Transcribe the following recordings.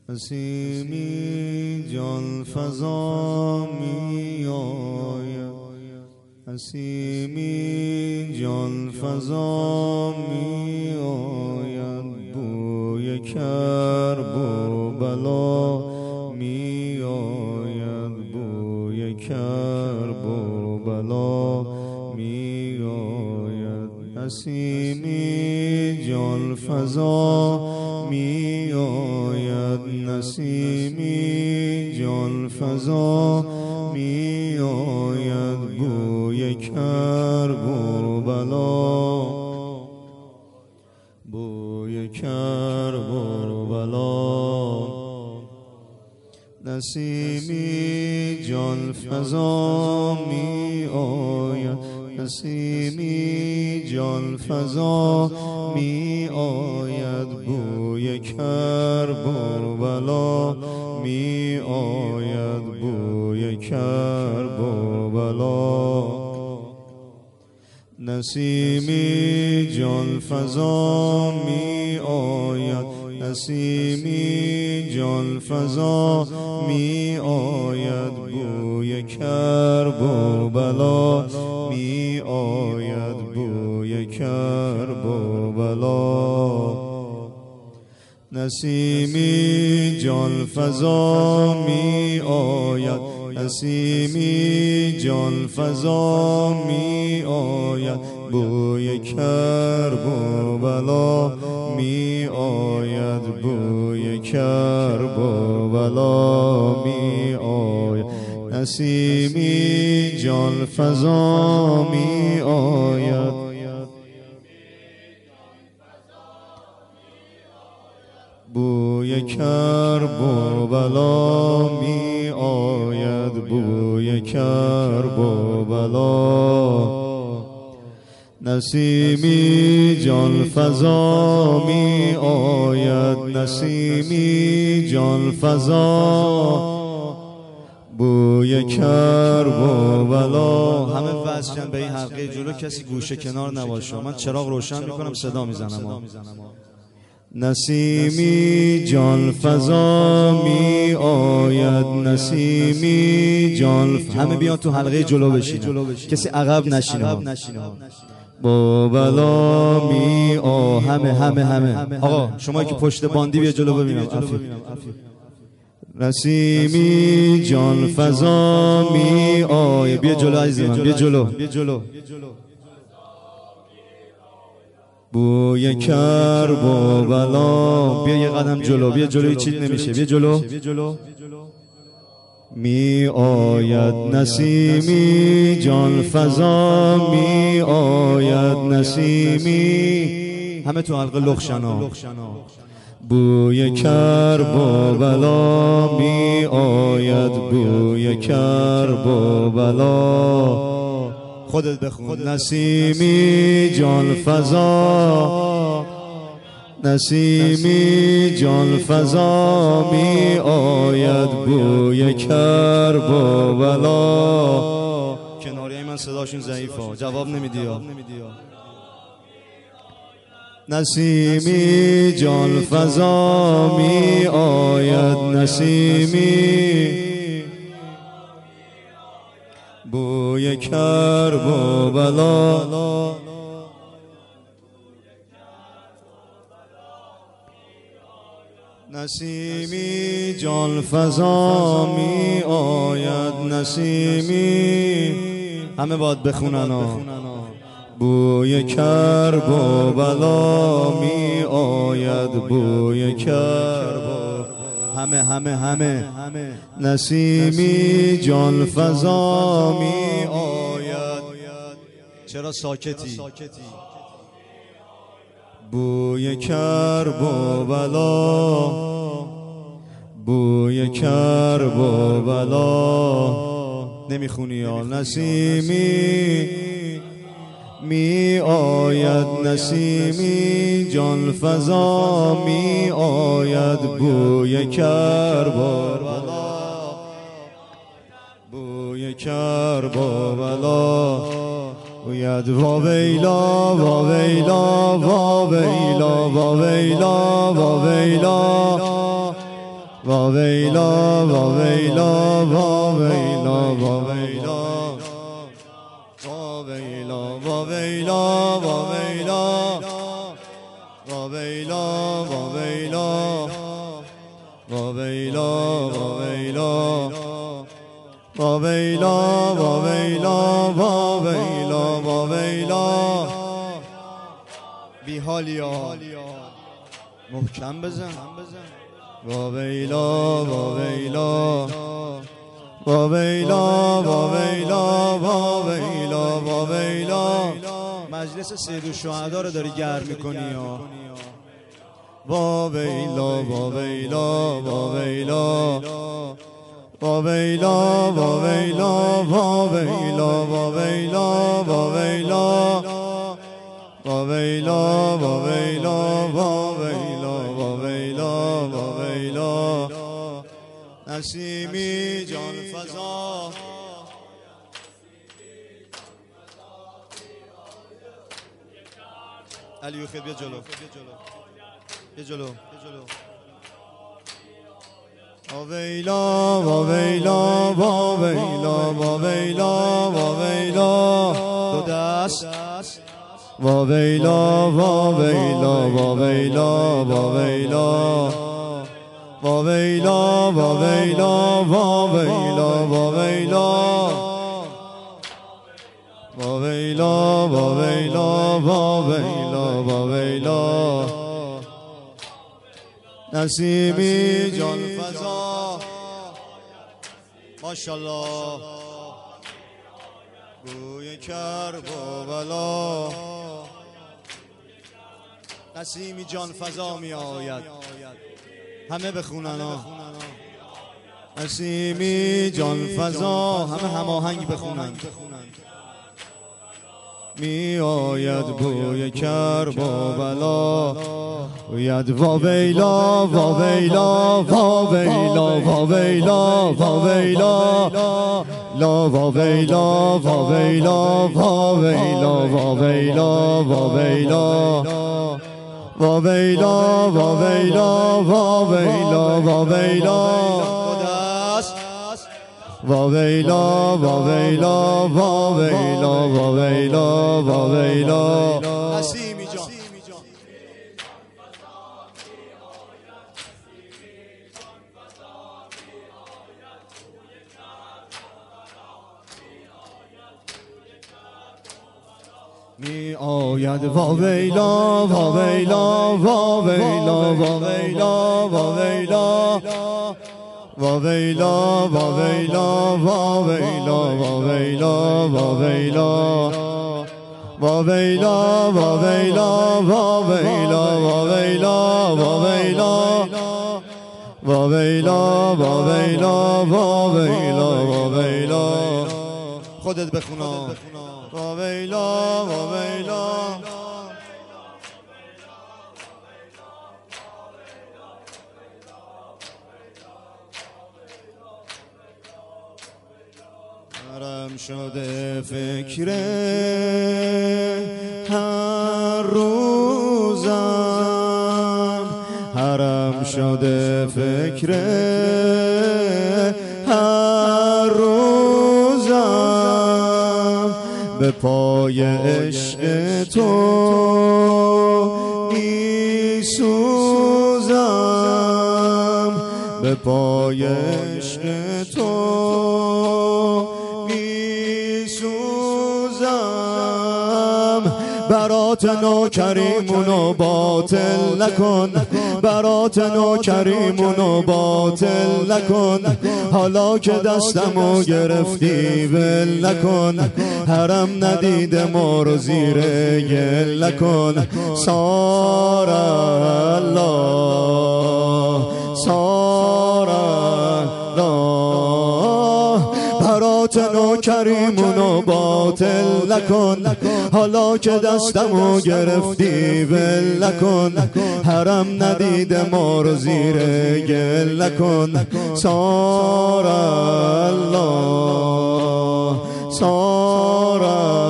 نسیمی جان فزا می آید، نسیمی جان فزا می آید، بوی کرب و بلا می آید، بوی کرب و بلا می آید. نسیمی جان فزا می آید، نسیمی جان فزا می آید، بوی کرب و بلا، بوی کرب و بلا. نسیمی جان فزا می آید، نسیمی جان فزا می آید، بوی کرب و بلا می آید، بوی کرب و بلا. نسیمی جان فزا می آید، نسیمی جان فزا می آید، بوی کرب و بلا می آید، بوی کرب و بلا. نسیمی جان فزا می آید، نسیمی جان فزا می آید، بوی کرب و بلا می آید، بوی کرب و بلا می آید. نسیمی جان فزا می آید، بوی کرب و بلا می آید، بوی کرب و بلا. نسیمی جان فزا می آید، نسیمی جان فزا، بوی کرب و بلا. همه وصل کن به این حلقه جلو، کسی گوشه کنار نباشه. من چراغ روشن میکنم، صدا میزنم. نسیمی جان فزا می آید، نسیمی جان همه بیان تو حلقه جلو بشینن، کسی عقب نشینه. با بلا می همه آقا شما که پشت باندی بیا جلو ببینم. نسیمی جان فزا می آید، بیا جلو عزیز من، بیا جلو. بوی کرب و بلا، بیا یه قدم جلو، بیا جلو، چیز نمیشه، بیا جلو. می آید نسیمی جان فزا می آید، نسیمی. همه تو حلقه لخشنا. بوی کرب و بلا می آید، بوی کرب و بلا. خودت بخون. نسیمی جان فزا، نسیمی جان فزا می آید، بوی کرب و بلا. کناریای من صداشون ضعیفه، جواب نمیدی. نسیمی جان فزا می آید، نسیمی، بوی کرب و بلا. نسیمی جان فزا می آید، نسیمی. همه باید بخونن. بوی کرب و بلا می آید، بوی کرب. همه نسیمی جان فزا می آید. چرا ساکتی؟ بوی کرب و بلا، بوی کرب و بلا. نمیخونی یا نسیمی می آید، نسیمی جان فزا می آید، بوی کرب و بلا، بوی کرب و بلا. گوید واویلا واویلا واویلا واویلا واویلا وا ویلا وا ویلا وا ویلا وا ویلا وا ویلا وا ویلا وا ویلا وا ویلا وا ویلا وا ویلا وا ویلا وا ویلا وا ویلا وا ویلا وا ویلا بی حالیا محکم بزن وا ویلا وا ویلا وا ویلا وا ویلا وا ویلا وا ویلا مجلس سید الشهدا رو داری گرم می‌کنی وا ویلا وا ویلا وا ویلا وا ویلا وا ویلا وا ویلا وا ویلا وا ویلا وا ویلا وا ویلا وا ویلا وا ویلا وا ویلا نسیمی جان فضا علیو خیل بیا جلو بیا جلو وا ویلا وا ویلا وا ویلا وا ویلا وا ویلا دو دست وا ویلا وا ویلا وا ویلا وا ویلا وا ویلا وا ویلا وا ویلا وا ویلا وا ویلا وا ویلا وا ویلا وا ویلا نسیمی جان فضا ماشاءالله گوی کرب و بلا نسیمی جان فضا می آید همه بخونن نسیمی جان فضا همه هماهنگ بخونن می آید بوی کرب و بلا گوید وا ویلا وا ویلا وا ویلا وا ویلا وا ویلا لا وا ویلا وا ویلا وا ویلا وا ویلا وا ویلا وا ویلا وا ویلا وا ویلا وا ویلا وا ویلا وا ویلا وا ویلا وا ویلا وا ویلا نسیمی جان می آید وا ویلا وا ویلا وا ویلا وا ویلا وا ویلا وا ویلا وا ویلا وا ویلا وا ویلا وا ویلا وا ویلا وا ویلا وا ویلا وا ویلا وا ویلا وا ویلا وا ویلا وا ویلا وا ویلا خودت بخونا وا ویلا وا ویلا حرم شده فکر هر روزم حرم شده فکر هر روزم به پای عشق تو می سوزم به پای عشق تو برات نوکریمونو باطل نکن برات نوکریمونو باطل نکن حالا که دستمو گرفتی ول نکن حرم ندیده ما رو زیر گل نکن سار الله سار الله برات نوکریمونو باطل نکن حالا که دستمو گرفتی ول نکن حرم ندیده ما رو زیر گل نکن سار الله سار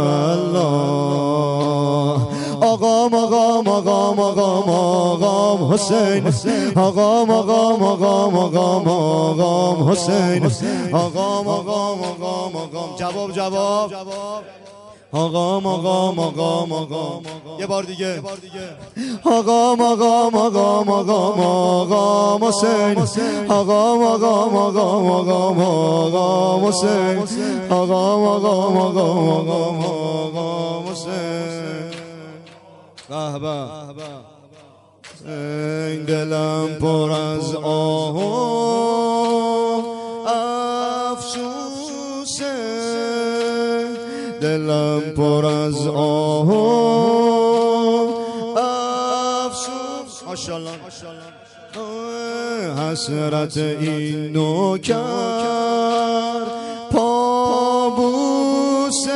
الله آقام آقام آقام آقام آقام حسین آقا مقام آقا مقام آقا حسین آقا مقام آقا مقام جواب آقا مقام آقا مقام یه بار دیگه آقا مقام آقا مقام آقا حسین آقا مقام آقا مقام آقا حسین آقا مقام آقا مقام آقا حسین این دلم پر از آه و افسوسه دلم پر از آه و افسوس ماشاءالله حسرت این نوکر پابوسه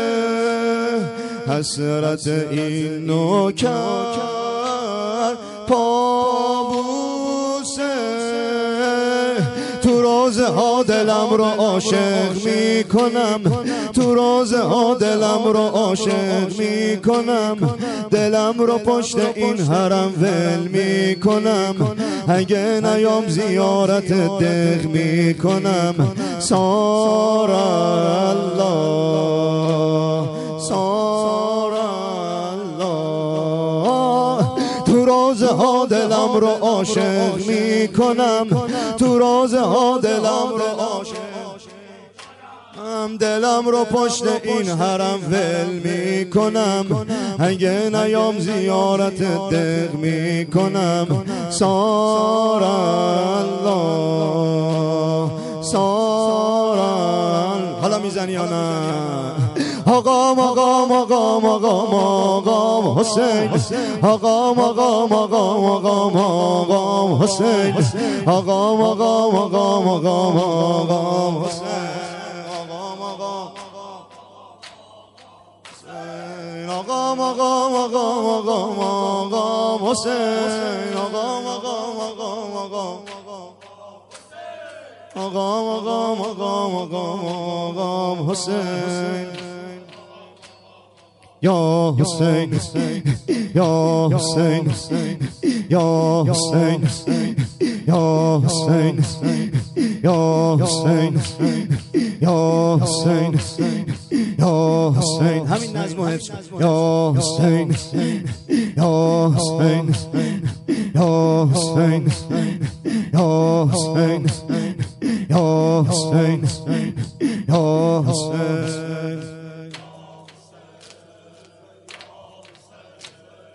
حسرت این نوکر پابوسه تو روزه ها دلم رو عاشق می کنم تو روزه ها دلم رو عاشق می کنم دلم رو پشت این حرم ول می کنم اگه نیام زیارت دق می کنم سارا الله سارا الله تو روزه ها دلم رو عاشق می کنم تو روزه ها دلم رو عاشق دلم رو پشت این حرم ول می کنم اگه نیام زیارت دق می کنم سارا الله سارا حالا میزنی یا نه آقا مقام آقا مقام آقا حسین آقا مقام آقا مقام آقا حسین آقا مقام آقا مقام آقا حسین آقا مقام آقا مقام آقا حسین آقا مقام آقا مقام آقا مقام آقا مقام آقا حسین یا حسین یا حسین یا حسین یا حسین یا حسین یا حسین یا حسین همین نظم حفظ یا حسین یا حسین یا حسین یا حسین یا حسین یا حسین